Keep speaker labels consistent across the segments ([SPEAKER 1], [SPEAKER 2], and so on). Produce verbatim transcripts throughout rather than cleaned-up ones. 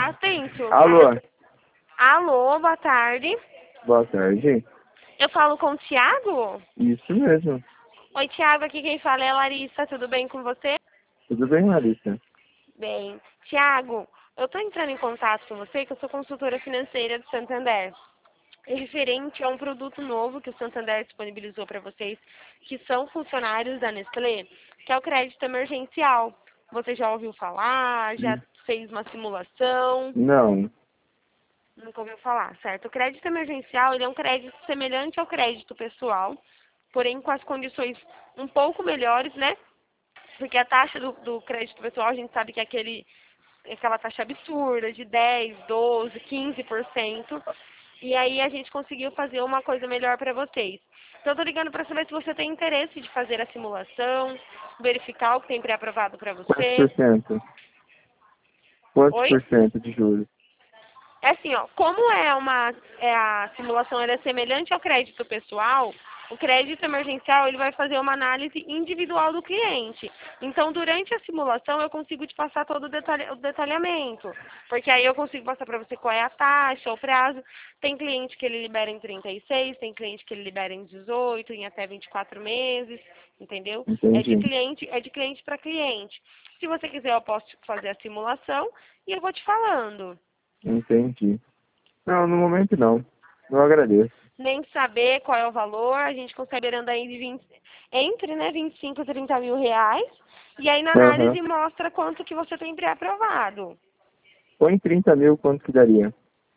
[SPEAKER 1] Atento.
[SPEAKER 2] Alô,
[SPEAKER 1] Alô, boa tarde.
[SPEAKER 2] boa tarde.
[SPEAKER 1] Eu falo com o Thiago?
[SPEAKER 2] Isso mesmo.
[SPEAKER 1] Oi, Thiago, aqui quem fala é a Larissa. Tudo bem com você?
[SPEAKER 2] Tudo bem, Larissa?
[SPEAKER 1] Bem. Thiago, eu tô entrando em contato com você, que eu sou consultora financeira do Santander. É referente a um produto novo que o Santander disponibilizou para vocês, que são funcionários da Nestlé, que é o crédito emergencial. Você já ouviu falar? Já
[SPEAKER 2] Hum.
[SPEAKER 1] fez uma simulação?
[SPEAKER 2] Não.
[SPEAKER 1] Nunca ouviu falar, certo? O crédito emergencial, ele é um crédito semelhante ao crédito pessoal, porém com as condições um pouco melhores, né? Porque a taxa do, do crédito pessoal, a gente sabe que é aquele, aquela taxa absurda de dez, doze, quinze por cento. E aí a gente conseguiu fazer uma coisa melhor para vocês. Então eu tô ligando para saber se você tem interesse de fazer a simulação, verificar o que tem pré-aprovado para
[SPEAKER 2] Quantos
[SPEAKER 1] você.
[SPEAKER 2] por cento? Quantos
[SPEAKER 1] Oi?
[SPEAKER 2] por cento de juros?
[SPEAKER 1] É assim, ó, como é uma é a simulação ela é semelhante ao crédito pessoal, o crédito emergencial ele vai fazer uma análise individual do cliente. Então, durante a simulação, eu consigo te passar todo o, detalhe, o detalhamento, porque aí eu consigo passar para você qual é a taxa, o prazo. Tem cliente que ele libera em trinta e seis, tem cliente que ele libera em dezoito, em até vinte e quatro meses, entendeu? É de
[SPEAKER 2] Entendi.
[SPEAKER 1] cliente, é de cliente para cliente. Se você quiser, eu posso fazer a simulação e eu vou te falando.
[SPEAKER 2] Entendi. Não, no momento não. Eu agradeço.
[SPEAKER 1] Nem saber qual é o valor, a gente consegue andar aí de vinte, entre né, vinte e cinco e trinta mil reais, e aí na
[SPEAKER 2] Aham.
[SPEAKER 1] análise mostra quanto que você tem pré-aprovado.
[SPEAKER 2] Põe trinta mil, quanto que daria?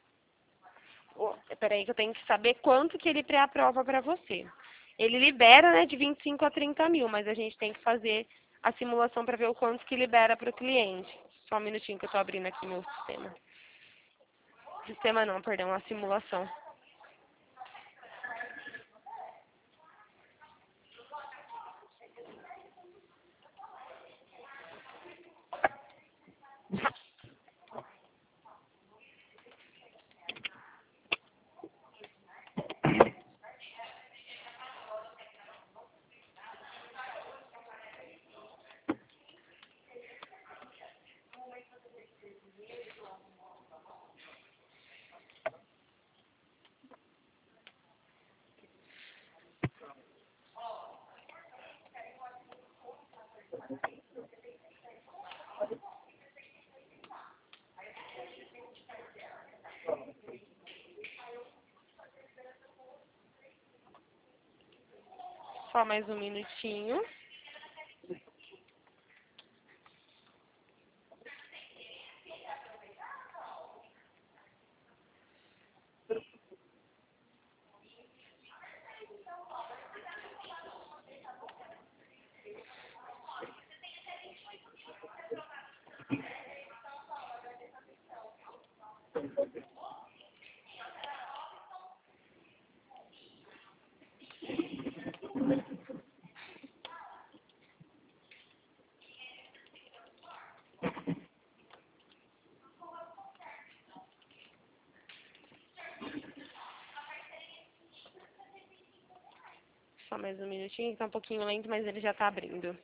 [SPEAKER 1] Oh, peraí que eu tenho que saber quanto que ele pré-aprova para você. Ele libera né, de vinte e cinco a trinta mil, mas a gente tem que fazer a simulação para ver o quanto que libera para o cliente. Só um minutinho que eu estou abrindo aqui meu sistema. Sistema não, perdão, a simulação. Só mais um minutinho. Só mais um minutinho, que tá um pouquinho lento, mas ele já tá abrindo.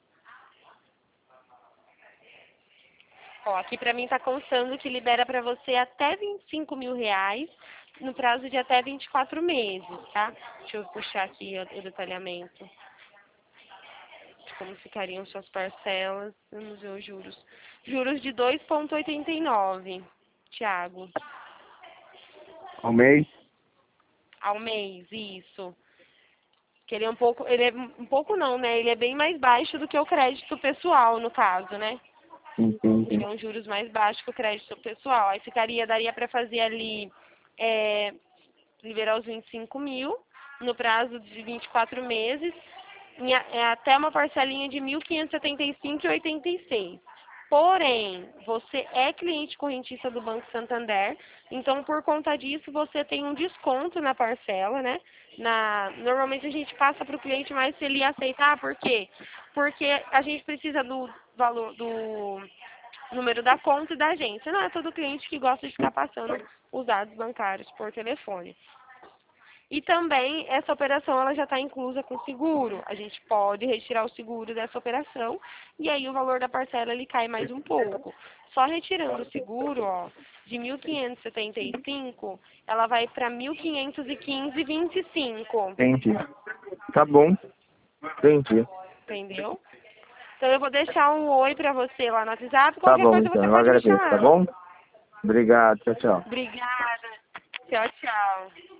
[SPEAKER 1] Ó, aqui pra mim tá constando que libera pra você até vinte e cinco mil reais no prazo de até vinte e quatro meses, tá? Deixa eu puxar aqui o, o detalhamento de como ficariam suas parcelas. Vamos ver os juros. Juros de dois vírgula oitenta e nove, Thiago.
[SPEAKER 2] Ao mês?
[SPEAKER 1] Ao mês, isso. Que ele é um pouco, ele é um pouco não, né? Ele é bem mais baixo do que o crédito pessoal, no caso, né? Ele
[SPEAKER 2] Entendi.
[SPEAKER 1] é um juros mais baixo que o crédito pessoal. Aí ficaria, daria para fazer ali, é, liberar os vinte e cinco mil no prazo de vinte e quatro meses, em a- é até uma parcelinha de mil quinhentos e setenta e cinco reais e oitenta e seis. Porém, você é cliente correntista do Banco Santander, então por conta disso você tem um desconto na parcela, né? Na, normalmente a gente passa para o cliente mais se ele aceitar, por quê? Porque a gente precisa do valor do número da conta e da agência. Não é todo cliente que gosta de ficar passando os dados bancários por telefone. E também essa operação ela já está inclusa com seguro. A gente pode retirar o seguro dessa operação e aí o valor da parcela ele cai mais um pouco. Só retirando o seguro, ó, de mil quinhentos e setenta e cinco, ela vai para mil quinhentos e quinze e vinte e cinco.
[SPEAKER 2] Entendi. Tá bom. Entendi.
[SPEAKER 1] Entendeu? Então eu vou deixar um oi pra você lá no WhatsApp.
[SPEAKER 2] Tá
[SPEAKER 1] Qualquer
[SPEAKER 2] bom,
[SPEAKER 1] coisa
[SPEAKER 2] então.
[SPEAKER 1] você
[SPEAKER 2] Eu
[SPEAKER 1] pode me
[SPEAKER 2] agradeço,
[SPEAKER 1] chamar.
[SPEAKER 2] tá bom? Obrigado. Tchau, tchau.
[SPEAKER 1] Obrigada. Tchau, tchau.